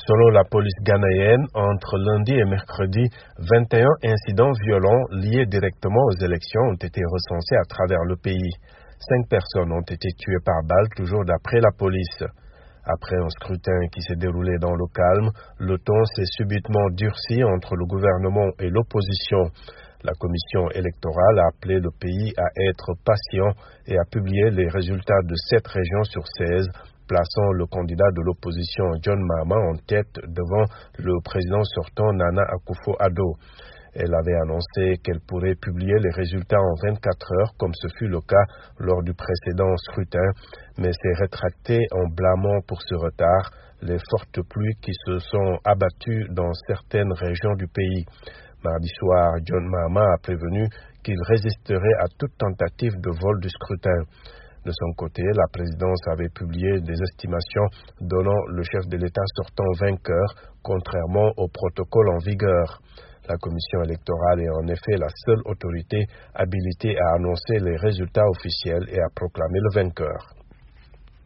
Selon la police ghanéenne, entre lundi et mercredi, 21 incidents violents liés directement aux élections ont été recensés à travers le pays. 5 personnes ont été tuées par balle, toujours d'après la police. Après un scrutin qui s'est déroulé dans le calme, le ton s'est subitement durci entre le gouvernement et l'opposition. La commission électorale a appelé le pays à être patient et à publier les résultats de 7 régions sur 16, plaçant le candidat de l'opposition John Mahama en tête devant le président sortant Nana Akufo-Addo. Elle avait annoncé qu'elle pourrait publier les résultats en 24 heures, comme ce fut le cas lors du précédent scrutin, mais s'est rétractée en blâmant pour ce retard les fortes pluies qui se sont abattues dans certaines régions du pays. Mardi soir, John Mahama a prévenu qu'il résisterait à toute tentative de vol du scrutin. De son côté, la présidence avait publié des estimations donnant le chef de l'État sortant vainqueur, contrairement au protocole en vigueur. La commission électorale est en effet la seule autorité habilitée à annoncer les résultats officiels et à proclamer le vainqueur.